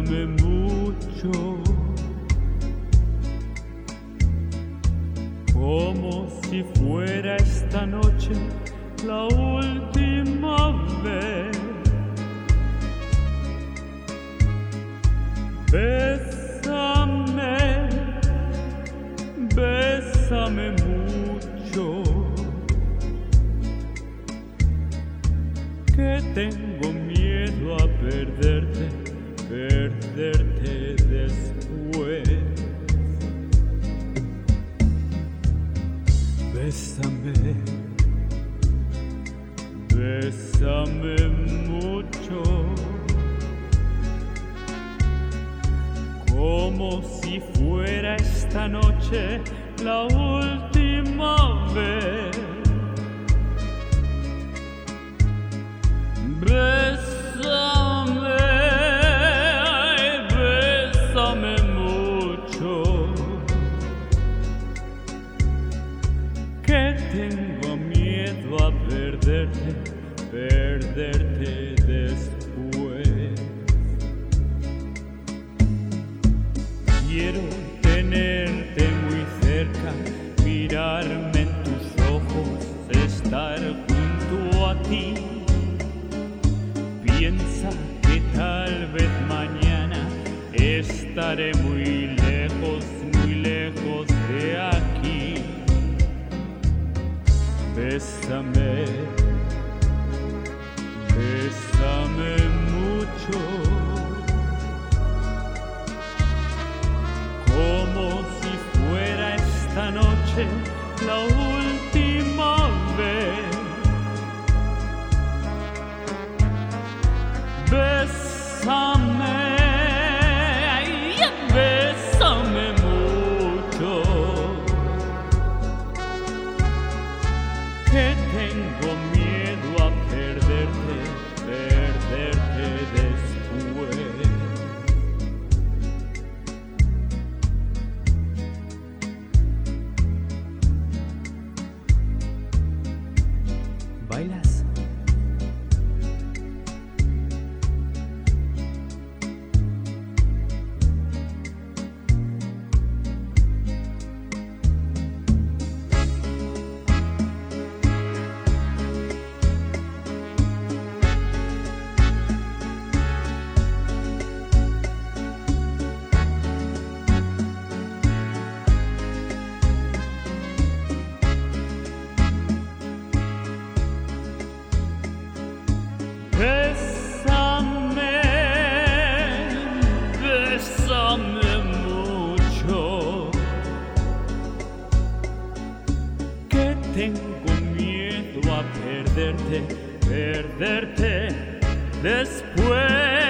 Bésame mucho, como si fuera esta noche la última vez. Bésame, bésame mucho, que tengo miedo a perderte, perderte después. Bésame, bésame mucho, como si fuera esta noche la última vez. Bésame, ay, bésame mucho, que tengo miedo a perderte, perderte después. Quiero tenerte muy cerca, mirarme en tus ojos, estar junto a ti. Piensa que tal vez mañana estaré muy lejos de aquí. Bésame, bésame mucho, como si fuera esta noche la última vez. Bésame, ay, bésame mucho, que tengo miedo a perderte, perderte después. ¿Bailas? Bésame, bésame mucho, que tengo miedo a perderte, perderte después.